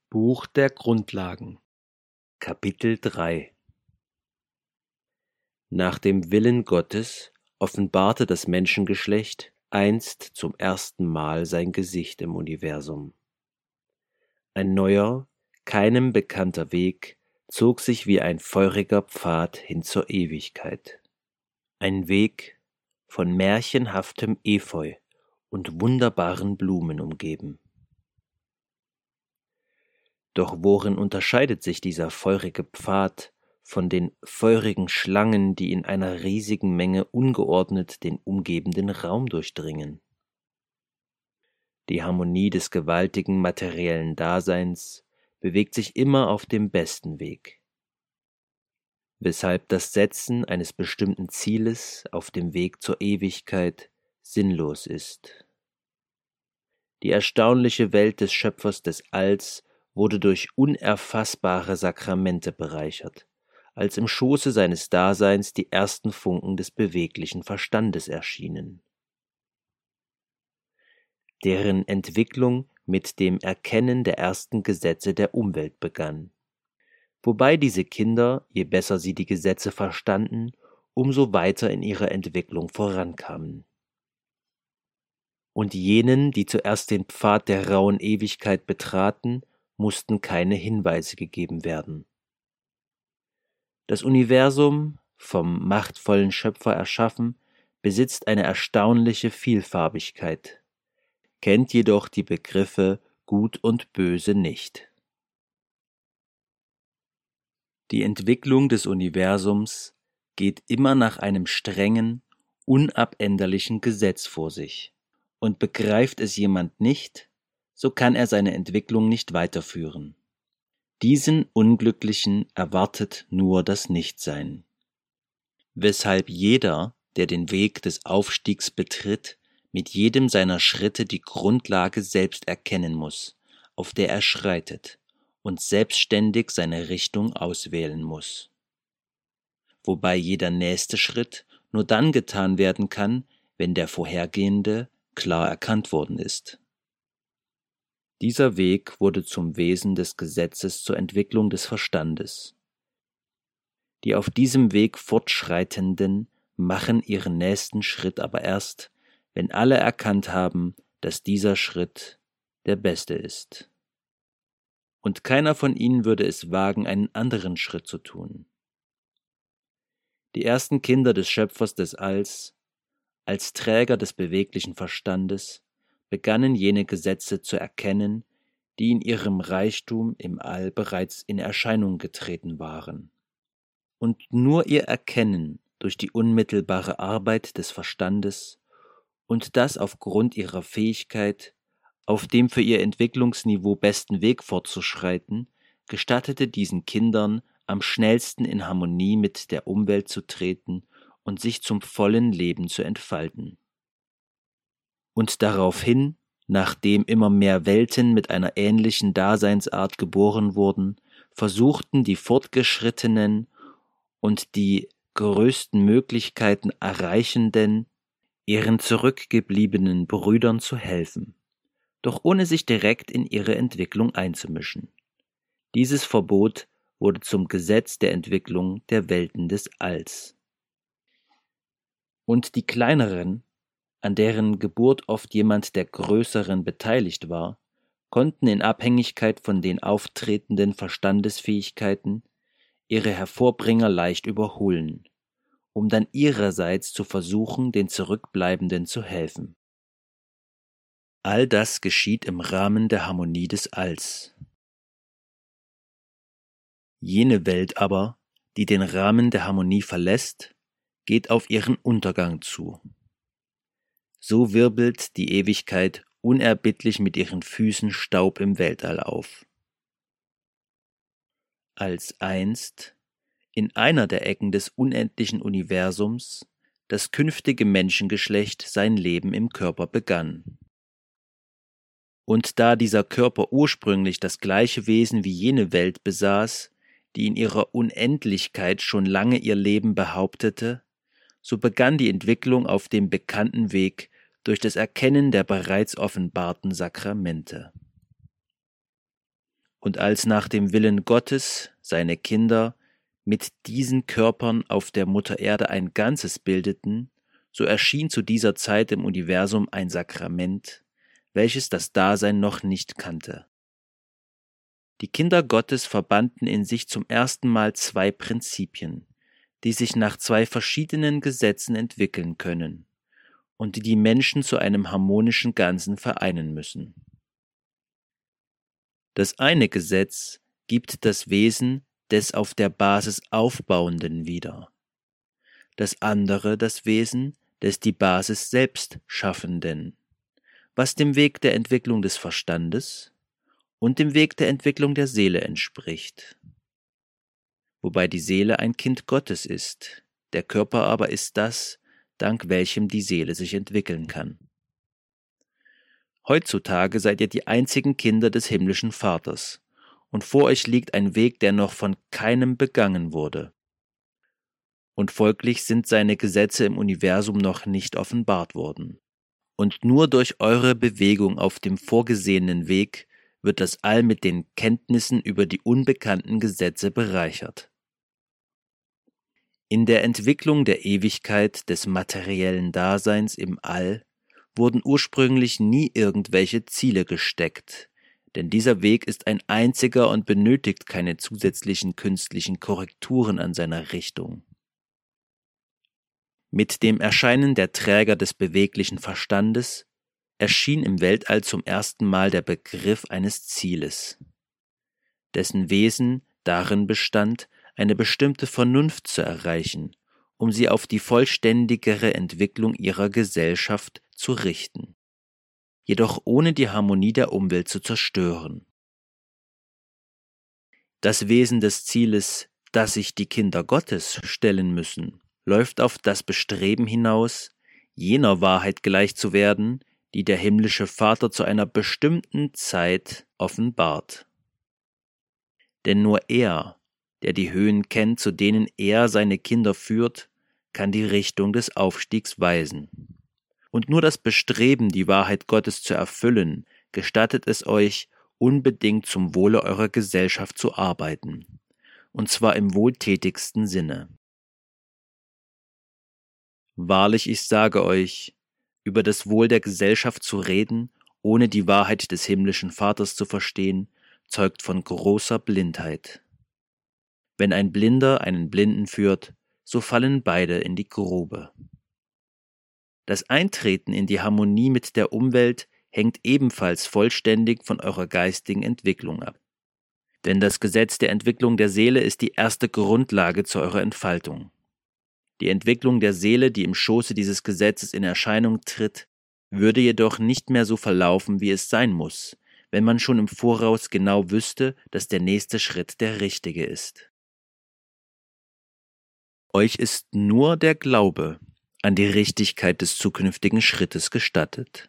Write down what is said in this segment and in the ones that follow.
Buch der Grundlagen, Kapitel 3. Nach dem Willen Gottes offenbarte das Menschengeschlecht einst zum ersten Mal sein Gesicht im Universum. Ein neuer, keinem bekannter Weg zog sich wie ein feuriger Pfad hin zur Ewigkeit. Ein Weg von märchenhaftem Efeu und wunderbaren Blumen umgeben. Doch worin unterscheidet sich dieser feurige Pfad von den feurigen Schlangen, die in einer riesigen Menge ungeordnet den umgebenden Raum durchdringen? Die Harmonie des gewaltigen materiellen Daseins bewegt sich immer auf dem besten Weg, weshalb das Setzen eines bestimmten Zieles auf dem Weg zur Ewigkeit sinnlos ist. Die erstaunliche Welt des Schöpfers des Alls wurde durch unerfassbare Sakramente bereichert, als im Schoße seines Daseins die ersten Funken des beweglichen Verstandes erschienen, deren Entwicklung mit dem Erkennen der ersten Gesetze der Umwelt begann, wobei diese Kinder, je besser sie die Gesetze verstanden, umso weiter in ihrer Entwicklung vorankamen. Und jenen, die zuerst den Pfad der rauen Ewigkeit betraten, mussten keine Hinweise gegeben werden. Das Universum, vom machtvollen Schöpfer erschaffen, besitzt eine erstaunliche Vielfarbigkeit, kennt jedoch die Begriffe Gut und Böse nicht. Die Entwicklung des Universums geht immer nach einem strengen, unabänderlichen Gesetz vor sich, und begreift es jemand nicht, so kann er seine Entwicklung nicht weiterführen. Diesen Unglücklichen erwartet nur das Nichtsein. Weshalb jeder, der den Weg des Aufstiegs betritt, mit jedem seiner Schritte die Grundlage selbst erkennen muss, auf der er schreitet, und selbstständig seine Richtung auswählen muss. Wobei jeder nächste Schritt nur dann getan werden kann, wenn der vorhergehende klar erkannt worden ist. Dieser Weg wurde zum Wesen des Gesetzes zur Entwicklung des Verstandes. Die auf diesem Weg Fortschreitenden machen ihren nächsten Schritt aber erst, wenn alle erkannt haben, dass dieser Schritt der beste ist. Und keiner von ihnen würde es wagen, einen anderen Schritt zu tun. Die ersten Kinder des Schöpfers des Alls, als Träger des beweglichen Verstandes, begannen jene Gesetze zu erkennen, die in ihrem Reichtum im All bereits in Erscheinung getreten waren. Und nur ihr Erkennen durch die unmittelbare Arbeit des Verstandes und das aufgrund ihrer Fähigkeit, auf dem für ihr Entwicklungsniveau besten Weg fortzuschreiten, gestattete diesen Kindern, am schnellsten in Harmonie mit der Umwelt zu treten und sich zum vollen Leben zu entfalten. Und daraufhin, nachdem immer mehr Welten mit einer ähnlichen Daseinsart geboren wurden, versuchten die Fortgeschrittenen und die größten Möglichkeiten Erreichenden, ihren zurückgebliebenen Brüdern zu helfen, doch ohne sich direkt in ihre Entwicklung einzumischen. Dieses Verbot wurde zum Gesetz der Entwicklung der Welten des Alls. Und die kleineren, an deren Geburt oft jemand der Größeren beteiligt war, konnten in Abhängigkeit von den auftretenden Verstandesfähigkeiten ihre Hervorbringer leicht überholen, um dann ihrerseits zu versuchen, den Zurückbleibenden zu helfen. All das geschieht im Rahmen der Harmonie des Alls. Jene Welt aber, die den Rahmen der Harmonie verlässt, geht auf ihren Untergang zu. So wirbelt die Ewigkeit unerbittlich mit ihren Füßen Staub im Weltall auf. Als einst, in einer der Ecken des unendlichen Universums, das künftige Menschengeschlecht sein Leben im Körper begann. Und da dieser Körper ursprünglich das gleiche Wesen wie jene Welt besaß, die in ihrer Unendlichkeit schon lange ihr Leben behauptete, so begann die Entwicklung auf dem bekannten Weg durch das Erkennen der bereits offenbarten Sakramente. Und als nach dem Willen Gottes seine Kinder mit diesen Körpern auf der Mutter Erde ein Ganzes bildeten, so erschien zu dieser Zeit im Universum ein Sakrament, welches das Dasein noch nicht kannte. Die Kinder Gottes verbanden in sich zum ersten Mal zwei Prinzipien, die sich nach zwei verschiedenen Gesetzen entwickeln können und die die Menschen zu einem harmonischen Ganzen vereinen müssen. Das eine Gesetz gibt das Wesen des auf der Basis Aufbauenden wieder, das andere das Wesen des die Basis selbst Schaffenden, was dem Weg der Entwicklung des Verstandes und dem Weg der Entwicklung der Seele entspricht. Wobei die Seele ein Kind Gottes ist, der Körper aber ist das, dank welchem die Seele sich entwickeln kann. Heutzutage seid ihr die einzigen Kinder des himmlischen Vaters, und vor euch liegt ein Weg, der noch von keinem begangen wurde. Und folglich sind seine Gesetze im Universum noch nicht offenbart worden. Und nur durch eure Bewegung auf dem vorgesehenen Weg wird das All mit den Kenntnissen über die unbekannten Gesetze bereichert. In der Entwicklung der Ewigkeit des materiellen Daseins im All wurden ursprünglich nie irgendwelche Ziele gesteckt, denn dieser Weg ist ein einziger und benötigt keine zusätzlichen künstlichen Korrekturen an seiner Richtung. Mit dem Erscheinen der Träger des beweglichen Verstandes erschien im Weltall zum ersten Mal der Begriff eines Zieles, dessen Wesen darin bestand, eine bestimmte Vernunft zu erreichen, um sie auf die vollständigere Entwicklung ihrer Gesellschaft zu richten, jedoch ohne die Harmonie der Umwelt zu zerstören. Das Wesen des Zieles, das sich die Kinder Gottes stellen müssen, läuft auf das Bestreben hinaus, jener Wahrheit gleich zu werden, die der himmlische Vater zu einer bestimmten Zeit offenbart. Denn nur er, der die Höhen kennt, zu denen er seine Kinder führt, kann die Richtung des Aufstiegs weisen. Und nur das Bestreben, die Wahrheit Gottes zu erfüllen, gestattet es euch, unbedingt zum Wohle eurer Gesellschaft zu arbeiten, und zwar im wohltätigsten Sinne. Wahrlich, ich sage euch, über das Wohl der Gesellschaft zu reden, ohne die Wahrheit des himmlischen Vaters zu verstehen, zeugt von großer Blindheit. Wenn ein Blinder einen Blinden führt, so fallen beide in die Grube. Das Eintreten in die Harmonie mit der Umwelt hängt ebenfalls vollständig von eurer geistigen Entwicklung ab. Denn das Gesetz der Entwicklung der Seele ist die erste Grundlage zu eurer Entfaltung. Die Entwicklung der Seele, die im Schoße dieses Gesetzes in Erscheinung tritt, würde jedoch nicht mehr so verlaufen, wie es sein muss, wenn man schon im Voraus genau wüsste, dass der nächste Schritt der richtige ist. Euch ist nur der Glaube an die Richtigkeit des zukünftigen Schrittes gestattet.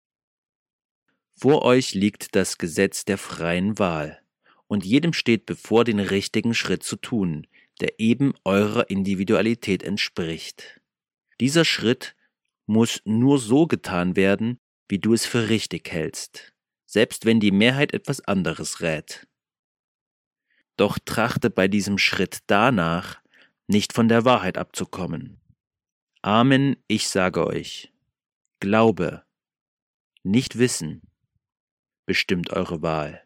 Vor euch liegt das Gesetz der freien Wahl, und jedem steht bevor, den richtigen Schritt zu tun, der eben eurer Individualität entspricht. Dieser Schritt muss nur so getan werden, wie du es für richtig hältst, selbst wenn die Mehrheit etwas anderes rät. Doch trachte bei diesem Schritt danach, nicht von der Wahrheit abzukommen. Amen, ich sage euch, Glaube, nicht Wissen, bestimmt eure Wahl.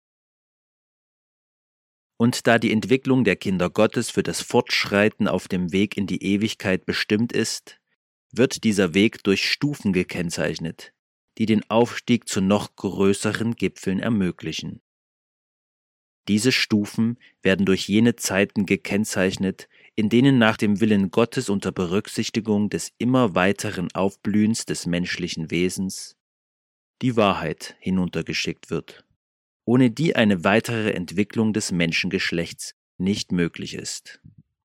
Und da die Entwicklung der Kinder Gottes für das Fortschreiten auf dem Weg in die Ewigkeit bestimmt ist, wird dieser Weg durch Stufen gekennzeichnet, die den Aufstieg zu noch größeren Gipfeln ermöglichen. Diese Stufen werden durch jene Zeiten gekennzeichnet, in denen nach dem Willen Gottes unter Berücksichtigung des immer weiteren Aufblühens des menschlichen Wesens die Wahrheit hinuntergeschickt wird, ohne die eine weitere Entwicklung des Menschengeschlechts nicht möglich ist.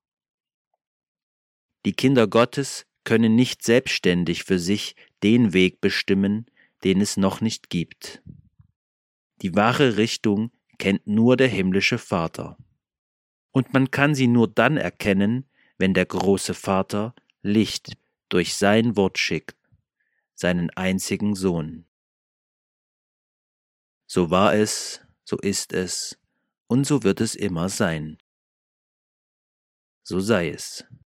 Die Kinder Gottes können nicht selbstständig für sich den Weg bestimmen, den es noch nicht gibt. Die wahre Richtung kennt nur der himmlische Vater. Und man kann sie nur dann erkennen, wenn der große Vater Licht durch sein Wort schickt, seinen einzigen Sohn. So war es, so ist es und so wird es immer sein. So sei es.